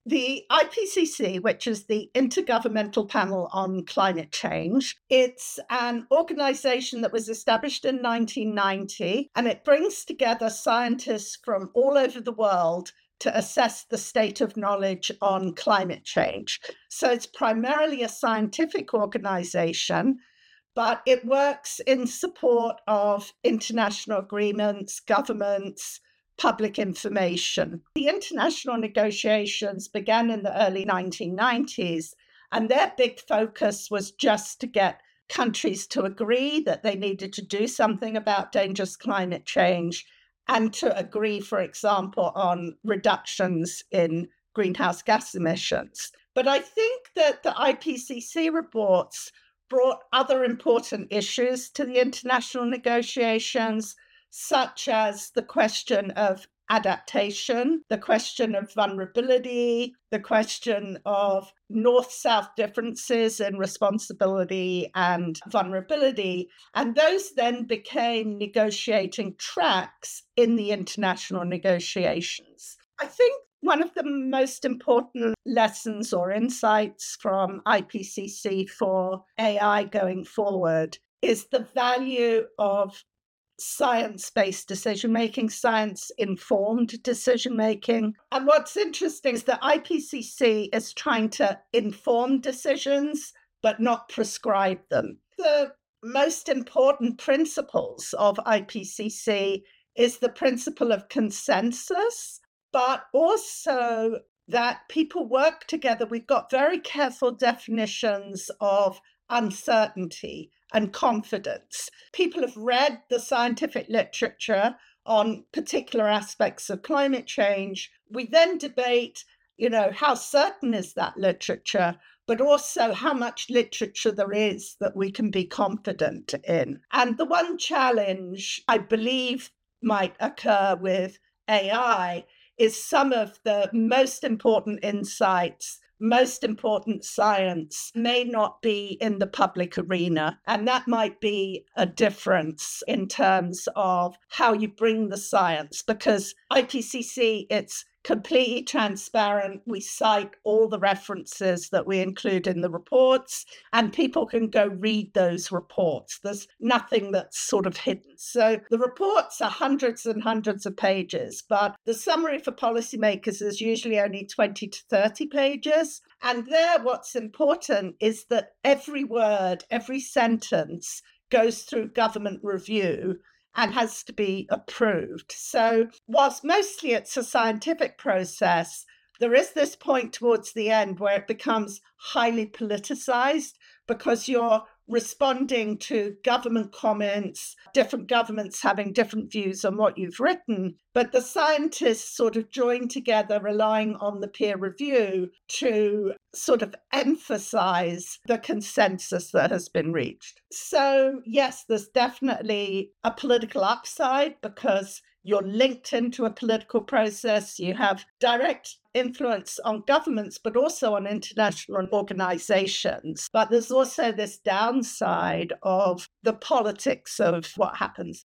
The IPCC, which is the Intergovernmental Panel on Climate Change, it's an organization that was established in 1990, and it brings together scientists from all over the world to assess the state of knowledge on climate change. So it's primarily a scientific organization, but it works in support of international agreements, governments, public information. The international negotiations began in the early 1990s, and their big focus was just to get countries to agree that they needed to do something about dangerous climate change and to agree, for example, on reductions in greenhouse gas emissions. But I think that the IPCC reports brought other important issues to the international negotiations, such as the question of adaptation, the question of vulnerability, the question of north-south differences in responsibility and vulnerability. And those then became negotiating tracks in the international negotiations. I think one of the most important lessons or insights from IPCC for AI going forward is the value of science-based decision-making, science-informed decision-making. And what's interesting is that IPCC is trying to inform decisions, but not prescribe them. The most important principles of IPCC is the principle of consensus, but also that people work together. We've got very careful definitions of uncertainty and confidence. People have read the scientific literature on particular aspects of climate change. We then debate, how certain is that literature, but also how much literature there is that we can be confident in. And the one challenge I believe might occur with AI is some of the most important insights, most important science may not be in the public arena. And that might be a difference in terms of how you bring the science, because IPCC, it's completely transparent. We cite all the references that we include in the reports, and people can go read those reports. There's nothing that's sort of hidden. So the reports are hundreds and hundreds of pages, but the summary for policymakers is usually only 20 to 30 pages. And there, what's important is that every word, every sentence goes through government review and has to be approved. So whilst mostly it's a scientific process, there is this point towards the end where it becomes highly politicized because you're responding to government comments, different governments having different views on what you've written, but the scientists sort of join together, relying on the peer review to sort of emphasize the consensus that has been reached. So yes, there's definitely a political upside because you're linked into a political process. You have direct influence on governments, but also on international organizations. But there's also this downside of the politics of what happens.